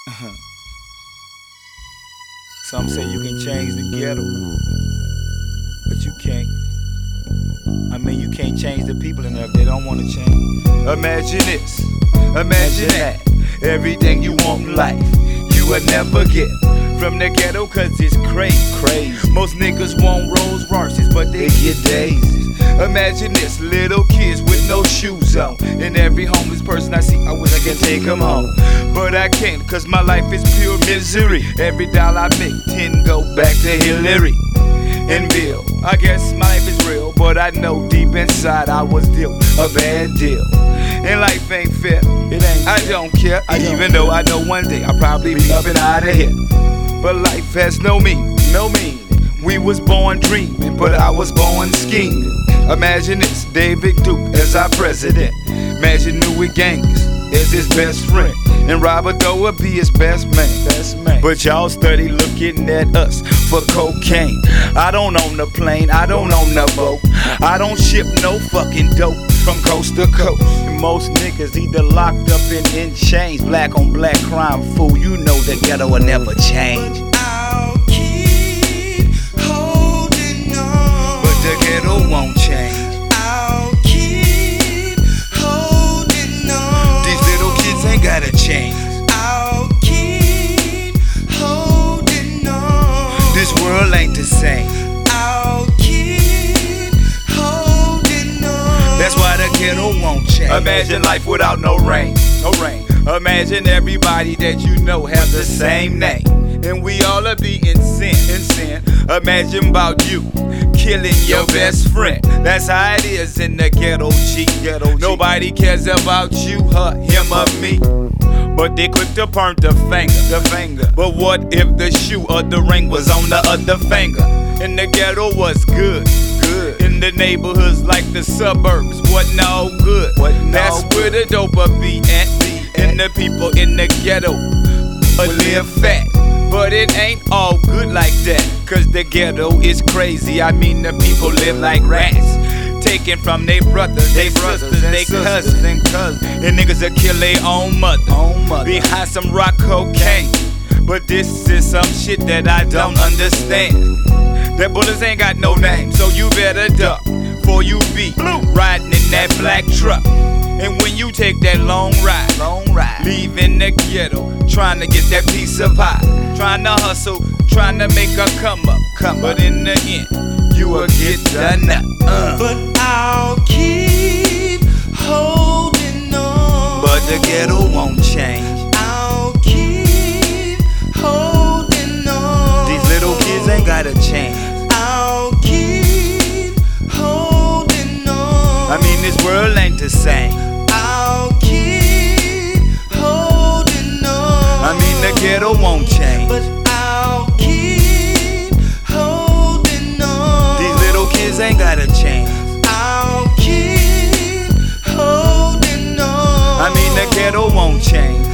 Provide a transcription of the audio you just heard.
Some say you can change the ghetto, but you can't. I mean, you can't change the people in there if they don't want to change. Imagine this, imagine that. Everything you want in life, you will never get from the ghetto, cause it's crazy. Most niggas want Rolls Royces, but they get daisies. Imagine this, little kids with no shoes on. And every homeless person I see, I wish I could take them home. But I can't, cause my life is pure misery. Every dollar I make, 10 go back to Hillary and Bill. I guess my life is real, but I know deep inside I was dealt a bad deal. And life ain't fair, it ain't. I don't care, even though I know one day I'll probably be up and out of here. But life has no meaning, no meaning. We was born dreaming, but I was born scheming. Imagine this, David Duke as our president. Imagine Newt Gingrich as his best friend, and Robert Doe would be his best man. But y'all study looking at us for cocaine. I don't own the plane, I don't own the boat. I don't ship no fucking dope from coast to coast. And most niggas either locked up and in chains. Black on black crime, fool, you know the ghetto will never change. I'll keep holding on, but the ghetto won't change. I'll keep holding on. These little kids ain't gotta change. I'll keep holding on. This world ain't the same. I'll keep holding on. That's why the ghetto won't change. Imagine life without no rain, no rain. Imagine everybody that you know have the same name, and we all be in sin. Imagine about you killing your best friend. That's how it is in the ghetto, G. Nobody cares about you, her, him, or me. But they quick to point the finger. But what if the shoe or the ring was on the other finger? And the ghetto was good. In the neighborhoods like the suburbs, wasn't all good. That's where the doper be at. And the people in the ghetto live fat. But it ain't all good like that, cause the ghetto is crazy. I mean, the people live like rats, taken from their brothers, their sisters, their cousins. And niggas that kill their own mother behind some rock cocaine. But this is some shit that I don't understand. That bullets ain't got no name, so you better duck before you be riding in that black truck. And when you take that long ride, leaving the ghetto, trying to get that piece of pie, trying to hustle, trying to make a come up. But in the end, you will get done up. But I'll keep holding on. But the ghetto won't change. I'll keep holding on. These little kids ain't gotta change. I'll keep holding on. I mean, this world ain't the same. I'll keep holding on. I mean, the ghetto won't change. But I'll keep holding on. These little kids ain't gotta change.